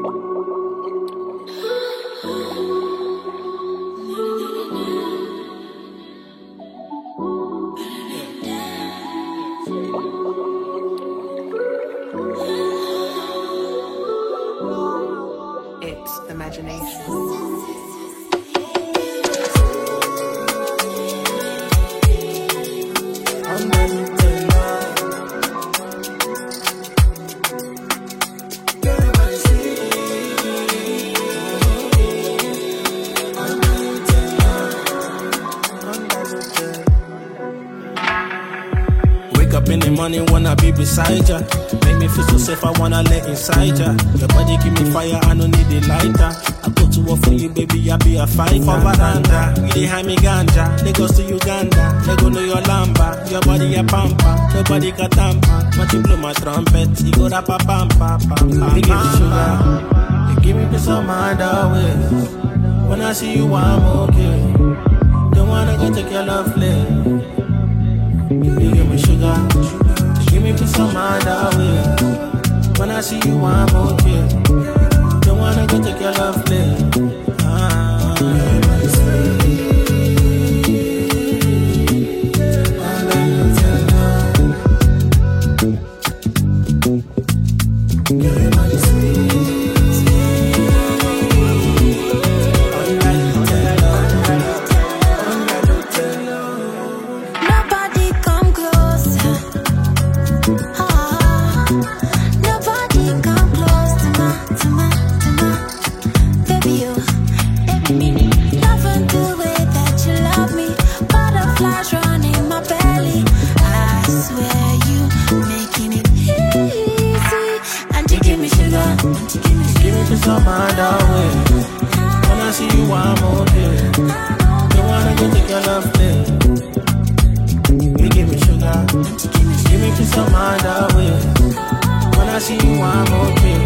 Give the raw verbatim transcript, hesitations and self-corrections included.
It's imagination. Up in the morning, wanna be beside ya. Make me feel so safe, I wanna let inside ya. Your body give me fire, I don't need a lighter. I go to war for you, baby, I be a fighter. For veranda, you dey hand me ganja. Lagos to Uganda, Lego know your lamba. Your body a pampa, nobody can tamper. But you blow my trumpet, you go rap a pampa, pampa. You give me sugar, you give me peace of mind always. When I see you, I'm okay. Don't wanna go take your love play. You give me sugar, give me peace of mind always. When I see you, I'm okay. Don't wanna go take your love play. Ah, peace of mind always. When I see you, I'm okay. Don't wanna go take your love play. You give me sugar, give me peace of mind always. When I see you, I'm okay.